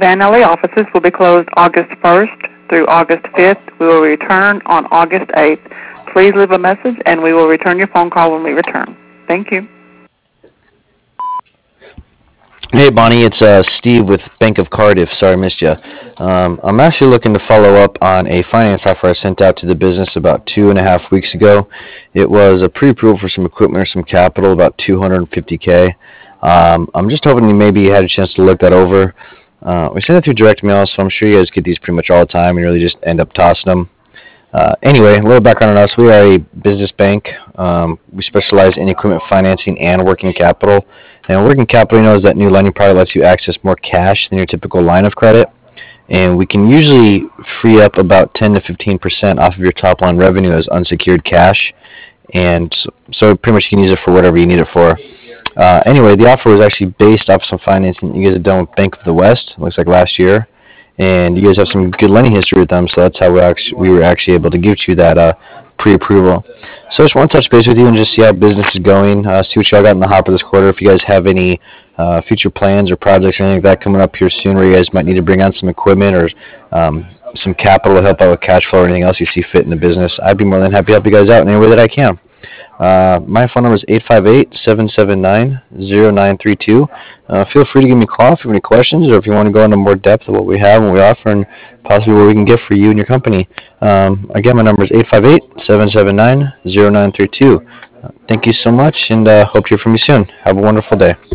Van LA offices will be closed August 1st through August 5th. We will return on August 8th. Please leave a message, and we will return your phone call when we return. Thank you. Hey Bonnie, it's Steve with Bank of Cardiff. Sorry I missed you. I'm actually looking to follow up on a finance offer I sent out to the business about 2.5 weeks ago. It was a pre-approval for some equipment or some capital, about 250K. I'm just hoping you maybe had a chance to look that over. We send it through direct mail, so I'm sure you guys get these pretty much all the time and really just end up tossing them. Anyway, a little background on us. We are a business bank. We specialize in equipment financing and working capital. And working capital, is that new lending product lets you access more cash than your typical line of credit. And we can usually free up about 10 to 15% off of your top line revenue as unsecured cash. And so pretty much you can use it for whatever you need it for. Anyway, the offer was actually based off some financing you guys have done with Bank of the West, looks like last year. And you guys have some good lending history with them, so that's how we were actually able to give you that pre-approval. So I just want to touch base with you and just see how business is going, see what y'all got in the hopper this quarter. If you guys have any future plans or projects or anything like that coming up here soon where you guys might need to bring on some equipment or some capital to help out with cash flow or anything else you see fit in the business, I'd be more than happy to help you guys out in any way that I can. My phone number is 858-779-0932. Feel free to give me a call if you have any questions or if you want to go into more depth of what we have and what we offer and possibly what we can get for you and your company. Again, my number is 858-779-0932. Thank you so much, and hope to hear from you soon. Have a wonderful day.